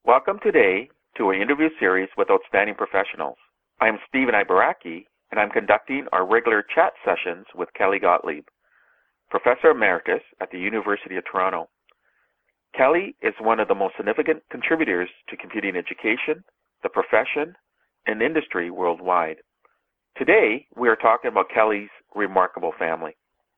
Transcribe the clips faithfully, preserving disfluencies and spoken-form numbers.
Welcome today to our interview series with outstanding professionals. I am Stephen Ibaraki, and I'm conducting our regular chat sessions with Kelly Gottlieb, Professor Emeritus at the University of Toronto. Kelly is one of the most significant contributors to computing education, the profession, and industry worldwide. Today, we are talking about Kelly's remarkable family.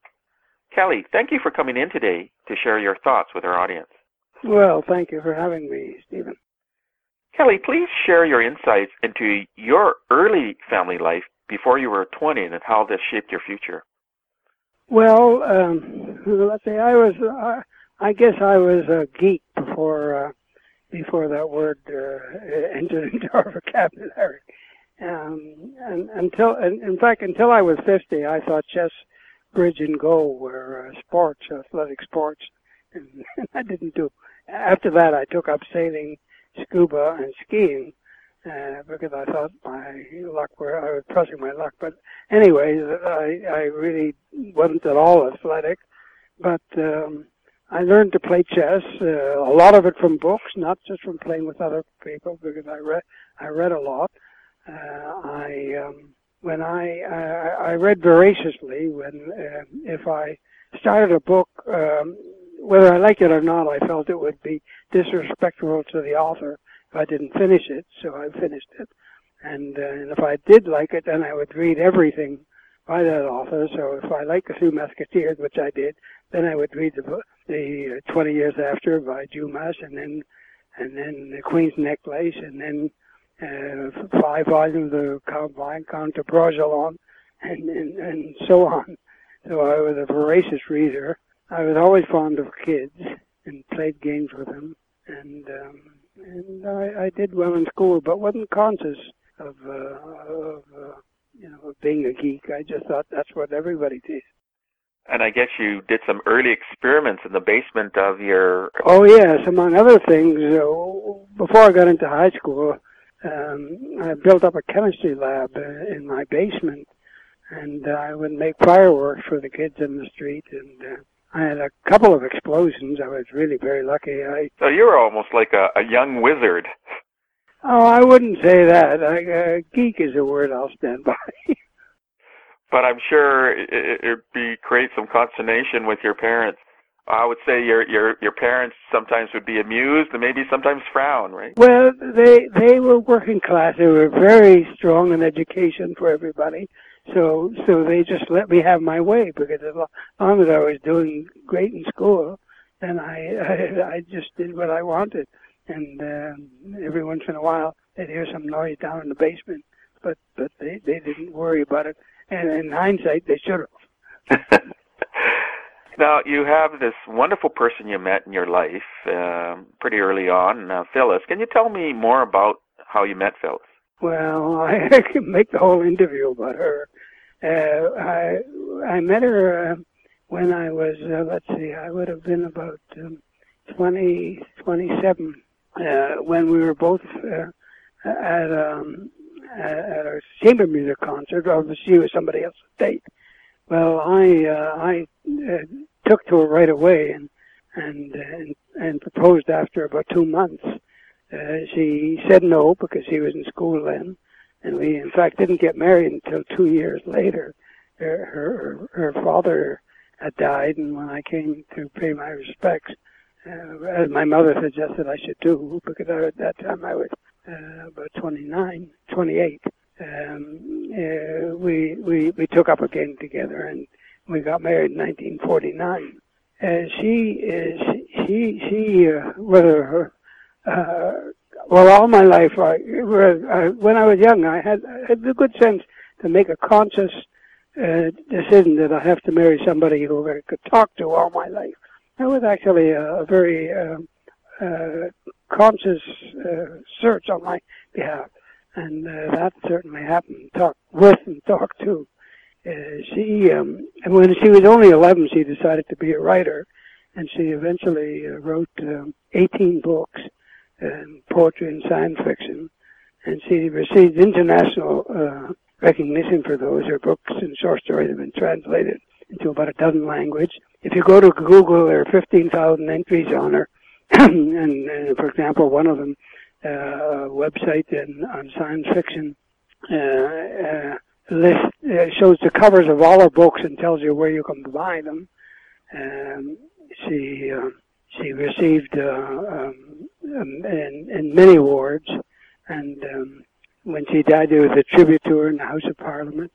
Kelly, thank you for coming in today to share your thoughts with our audience. Well, thank you for having me, Stephen. Kelly, please share your insights into your early family life before you were twenty and how this shaped your future. Well, um, let's see, I was, uh, I guess I was a geek before, uh, before that word uh, entered into our vocabulary. Um, and until, and in fact, until I was fifty, I thought chess, bridge, and go were uh, sports, athletic sports, and, and I didn't do. After that, I took up sailing, scuba, and skiing uh, because I thought my luck were I was pressing my luck. But anyways, I I really wasn't at all athletic, but um, I learned to play chess. Uh, a lot of it from books, not just from playing with other people, because I read I read a lot. Uh, I um, when I, I I read voraciously. When uh, if I started a book, um, whether I liked it or not, I felt it would be disrespectful to the author if I didn't finish it. So I finished it, and, uh, and if I did like it, then I would read everything by that author. So if I liked The Three Musketeers, which I did, then I would read the the uh, twenty years after by Dumas, and then and then The Queen's Necklace, and then uh, five volumes of Count Count de Bragelonne, and, and and so on. So I was a voracious reader. I was always fond of kids and played games with them, and um, and I, I did well in school, but wasn't conscious of, uh, of uh, you know, of being a geek. I just thought that's what everybody did. And I guess you did some early experiments in the basement of your... Oh, yes, among other things. Uh, before I got into high school, um, I built up a chemistry lab uh, in my basement, and uh, I would make fireworks for the kids in the street, and uh, I had a couple of explosions. I was really very lucky. I So you were almost like a, a young wizard. Oh, I wouldn't say that. I, uh, geek is a word I'll stand by. But I'm sure it, it would be create some consternation with your parents. I would say your your your parents sometimes would be amused and maybe sometimes frown, right? Well, they they were working class. They were very strong in education for everybody. So so they just let me have my way, because as long as I was doing great in school, then I I, I just did what I wanted. And uh, every once in a while, they'd hear some noise down in the basement, but but they, they didn't worry about it. And in hindsight, they should have. Now, you have this wonderful person you met in your life um, pretty early on, uh, Phyllis. Can you tell me more about how you met Phyllis? Well, I can make the whole interview about her. Uh, I I met her uh, when I was, uh, let's see, I would have been about um, twenty, twenty-seven, uh, when we were both uh, at, um, at a chamber music concert. Obviously, she was somebody else's date. Well, I uh, I uh, took to her right away and and and, and proposed after about two months. Uh, she said no because she was in school then, and we in fact didn't get married until two years later. Her her, her father had died, and when I came to pay my respects, uh, as my mother suggested I should do, because I, at that time I was uh, about twenty-nine, twenty-eight. Um, uh, we we we took up again together, and we got married in nineteen forty-nine. Uh, she is she she uh, whether her uh, well all my life I, I when I was young I had, I had the good sense to make a conscious uh, decision that I have to marry somebody who I could talk to all my life. That was actually a, a very uh, uh, conscious uh, search on my behalf. And uh, that certainly happened. Talk with and talk to. Uh, she, um, and when she was only eleven, she decided to be a writer, and she eventually uh, wrote um, eighteen books, um, poetry and science fiction, and she received international uh, recognition for those. Her books and short stories have been translated into about a dozen languages. If you go to Google, there are fifteen thousand entries on her and, and for example, one of them, uh, a website in, on science fiction, uh, uh, list uh, shows the covers of all her books and tells you where you can buy them. Um, she uh, she received uh, um, um, in, in many awards, and um, when she died, there was a tribute to her in the House of Parliament.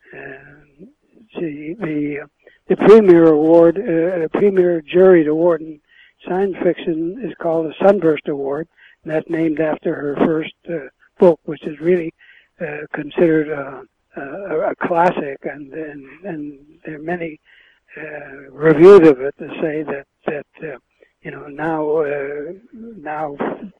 Uh, she the the premier award, uh, the premier juried award in science fiction is called the Sunburst Award, and that's named after her first uh, book, which is really uh, considered a, a, a classic, and, and and there are many uh, reviews of it to say that that uh, you know now uh, now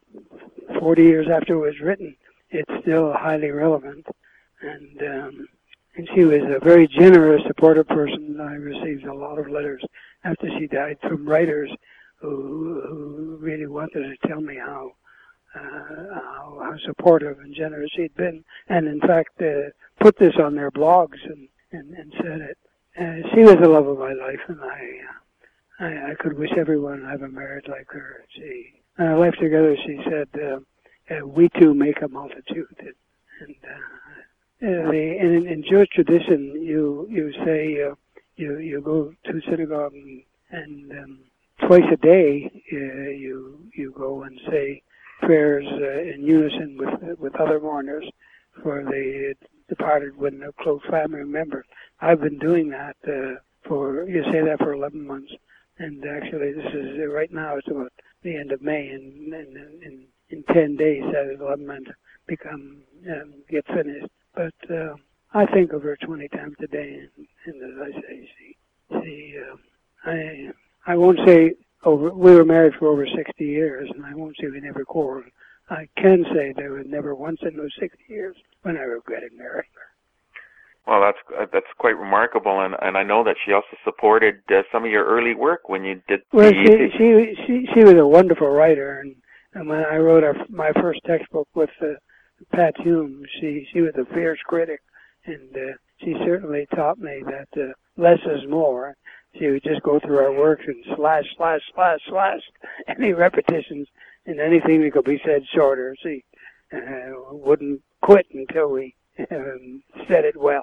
forty years after it was written, it's still highly relevant, and um, and she was a very generous, supportive person. I received a lot of letters after she died from writers who who really wanted to tell me how uh, how, how supportive and generous she'd been, and in fact uh, put this on their blogs and and, and said it. Uh, she was the love of my life, and I, uh, I I could wish everyone ever married like her. She in our life together, she said, uh, uh, "We two make a multitude," and. and uh, Uh, the, in, in Jewish tradition, you you say uh, you you go to synagogue and, and um, twice a day uh, you you go and say prayers uh, in unison with with other mourners for the departed when a close family member. I've been doing that uh, for you say that for eleven months, and actually this is uh, right now it's about the end of May, and in in ten days that eleven months become um, get finished. But uh, I think of her twenty times a day, and, and as I say, she, she, uh, I, I won't say over. We were married for over sixty years, and I won't say we never quarreled. I can say there was never once in those sixty years when I regretted marrying her. Well, that's that's quite remarkable, and and I know that she also supported uh, some of your early work when you did. Well, the, she she she she was a wonderful writer, and and when I wrote our, my first textbook with. Uh, Pat Hume, she she was a fierce critic, and uh, she certainly taught me that uh, less is more. She would just go through our works and slash, slash, slash, slash any repetitions and anything that could be said shorter. She uh, wouldn't quit until we um, said it well.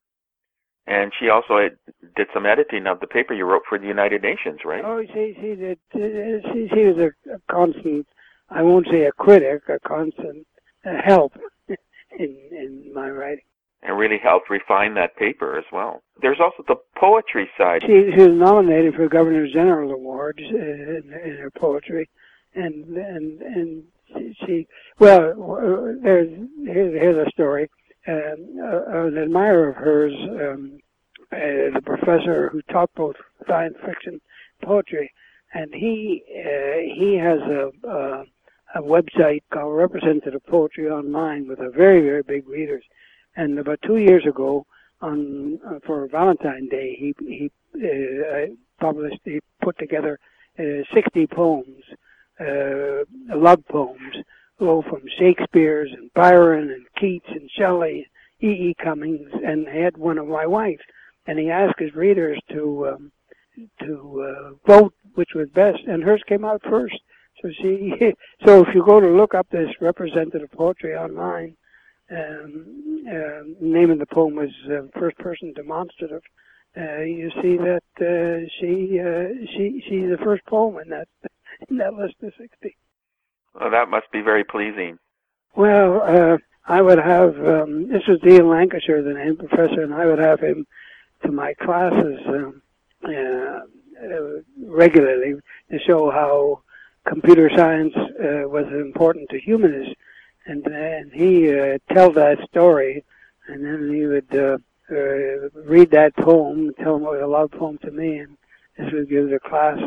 And she also did some editing of the paper you wrote for the United Nations, right? Oh, she she did. She she was a, a constant. I won't say a critic, a constant. help in in my writing. And really helped refine that paper as well. There's also the poetry side. She, she was nominated for Governor General Awards uh, in, in her poetry, and and and she well there's here's, here's a story. Um, uh, an admirer of hers, um, uh, the professor who taught both science fiction and poetry, and he uh, he has a. a a website called Representative Poetry Online with a very, very big readers. And about two years ago, on uh, for Valentine's Day, he he uh, published, he put together uh, sixty poems, uh, love poems, oh, from Shakespeare's and Byron and Keats and Shelley, E E. Cummings, and he had one of my wife. And he asked his readers to um, to uh, vote which was best, and hers came out first. So she, so if you go to look up this Representative Poetry Online, um, uh, name of the poem was uh, First Person Demonstrative. Uh, you see that uh, she, uh, she, she's the first poem in that in that list of sixty. Well, that must be very pleasing. Well, uh, I would have um, this was Ian Lancashire, the name professor, and I would have him to my classes um, uh, uh, regularly to show how. Computer science uh, was important to humanists, and then he uh, tell that story, and then he would uh, uh, read that poem, tell him it was a love poem to me, and this would give the class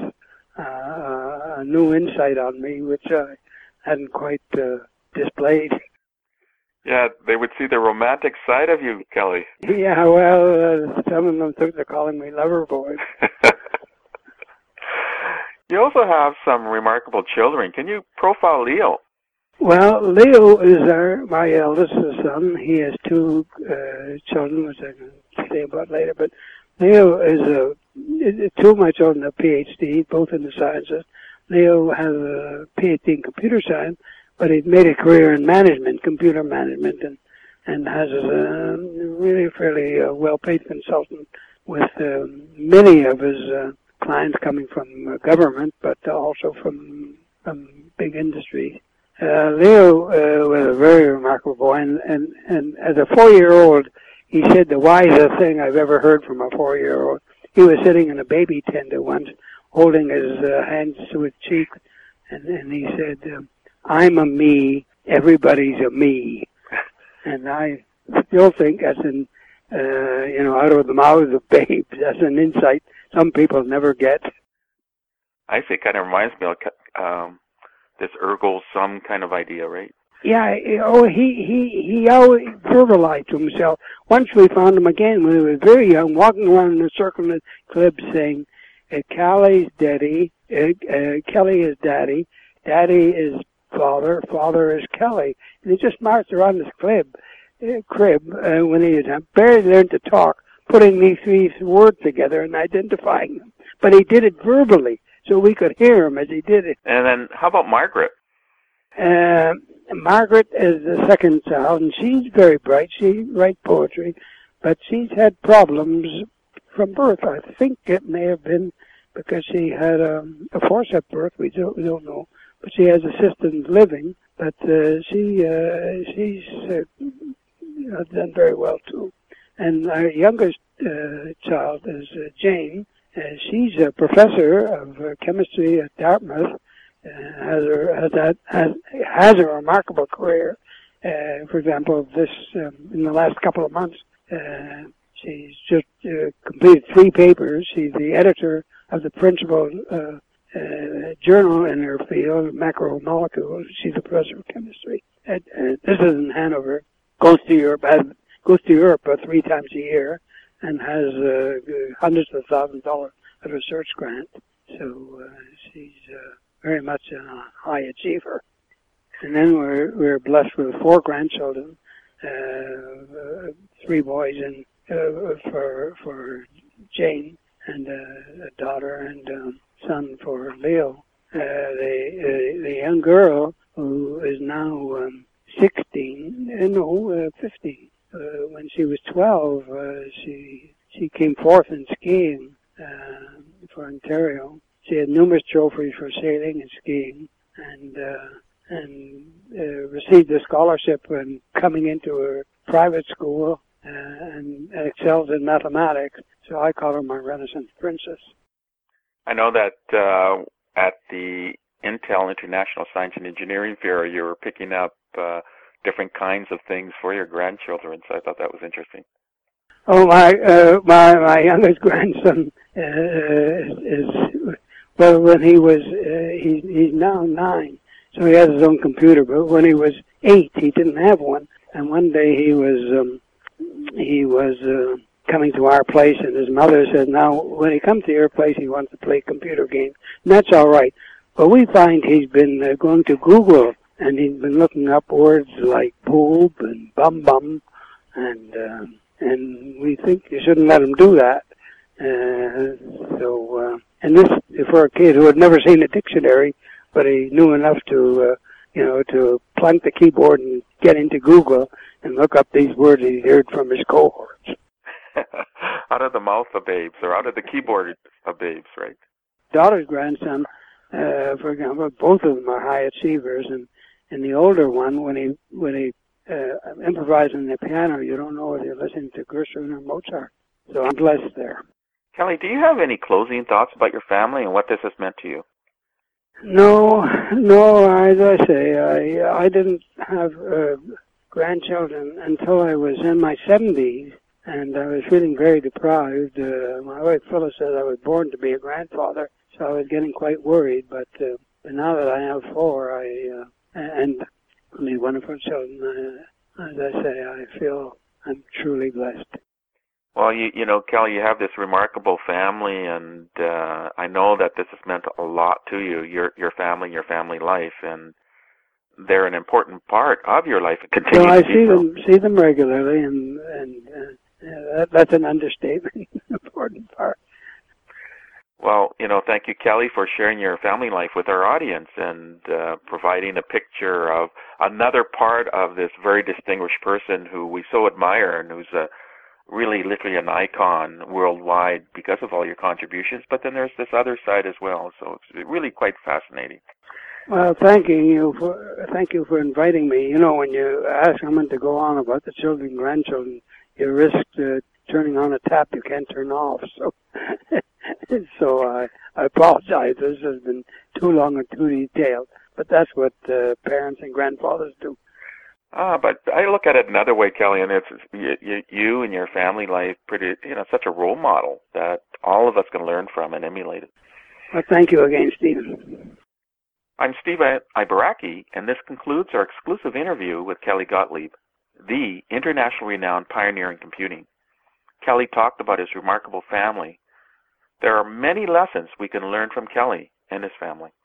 uh, a new insight on me, which I hadn't quite uh, displayed. Yeah, they would see the romantic side of you, Kelly. Yeah, well, uh, some of them took to calling me lover boy. You also have some remarkable children. Can you profile Leo? Well, Leo is our, my eldest son. He has two uh, children, which I can say about later. But Leo is a, two of my children have P H D, both in the sciences. Leo has a P H D in computer science, but he's made a career in management, computer management, and and has a really fairly uh, well-paid consultant with uh, many of his uh, clients coming from uh, government, but also from, from big industry. Uh, Leo uh, was a very remarkable boy, and, and, and as a four-year-old, he said the wisest thing I've ever heard from a four-year-old. He was sitting in a baby tender once, holding his uh, hands to his cheek, and, and he said, um, I'm a me, everybody's a me. And I still think that's an, uh, you know, out of the mouths of babes, that's an insight some people never get. I think it kind of reminds me of um, this Ergo Sum kind of idea, right? Yeah, oh, he, he, he always verbalized to himself. Once we found him again when he was very young, walking around in a circle in the club saying, uh, Callie's daddy, uh, uh, Kelly is daddy, daddy is father, father is Kelly. And he just marched around this crib, uh, crib uh, when he had barely learned to talk, putting these three words together and identifying them. But he did it verbally, so we could hear him as he did it. And then how about Margaret? Uh, Margaret is the second child, and she's very bright. She writes poetry, but she's had problems from birth. I think it may have been because she had um, a forceps birth. We don't, we don't know. But she has assisted living, but uh, she uh, she's uh, done very well too. And our youngest uh, child is uh, Jane. Uh, she's a professor of uh, chemistry at Dartmouth. Uh, has a has that has has a remarkable career. Uh, for example, this um, in the last couple of months, uh, she's just uh, completed three papers. She's the editor of the principal uh, uh, journal in her field, macromolecules. She's a professor of chemistry. And, uh, this is in Hanover. Goes to Europe. Has, goes to Europe uh, three times a year, and has uh, hundreds of thousands of dollars of research grant. So uh, she's uh, very much a high achiever. And then we're we're blessed with four grandchildren, uh, uh, three boys, and uh, for for Jane, and uh, a daughter and um, son for Leo. Uh, the uh, the young girl who is now um, sixteen, uh, no, uh, fifteen. Uh, when she was twelve, uh, she she came fourth in skiing uh, for Ontario. She had numerous trophies for sailing and skiing, and uh, and uh, received a scholarship when coming into a private school, uh, and excelled in mathematics. So I call her my Renaissance princess. I know that uh, at the Intel International Science and Engineering Fair, you were picking up uh, different kinds of things for your grandchildren. So I thought that was interesting. Oh, my uh, my my youngest grandson uh, is. is Well, when he was, uh, he, he's now nine, so he has his own computer. But when he was eight, he didn't have one. And one day he was, um, he was uh, coming to our place, and his mother said, "Now, when he comes to your place, he wants to play computer games." And that's all right. But we find he's been uh, going to Google, and he's been looking up words like boob and bum bum, and uh, and we think you shouldn't let him do that. Uh, so. Uh, And this, for a kid who had never seen a dictionary, but he knew enough to, uh, you know, to plunk the keyboard and get into Google and look up these words he heard from his cohorts. Out of the mouth of babes, or out of the keyboard of babes, right? Daughter's grandson, uh, for example, both of them are high achievers, and, and the older one, when he when he uh, improvises on the piano, you don't know whether you're listening to Gershwin or Mozart. So I'm blessed there. Kelly, do you have any closing thoughts about your family and what this has meant to you? No, no, as I say, I I didn't have uh, grandchildren until I was in my seventies, and I was feeling very deprived. Uh, my wife Phyllis said I was born to be a grandfather, so I was getting quite worried, but, uh, but now that I have four, I uh, and I mean, wonderful children, uh, as I say, I feel I'm truly blessed. Well, you you know, Kelly, you have this remarkable family, and uh, I know that this has meant a lot to you, your your family, your family life, and they're an important part of your life. And continue so I to be see so. them see them regularly, and and uh, yeah, that, that's an understatement. Important part. Well, you know, thank you, Kelly, for sharing your family life with our audience and uh, providing a picture of another part of this very distinguished person who we so admire and who's a, really literally an icon worldwide because of all your contributions. But then there's this other side as well, so it's really quite fascinating. Well, thanking you for thank you for inviting me. You know, when you ask someone to go on about the children and grandchildren, you risk uh, turning on a tap you can't turn off. So, so I, I apologize. This has been too long and too detailed. But that's what uh, parents and grandfathers do. Ah, but I look at it another way, Kelly, and it's you, you and your family life, pretty, you know, such a role model that all of us can learn from and emulate it. Well, thank you again, Stephen. I'm Steve Ibaraki, and this concludes our exclusive interview with Kelly Gottlieb, the internationally renowned pioneer in computing. Kelly talked about his remarkable family. There are many lessons we can learn from Kelly and his family.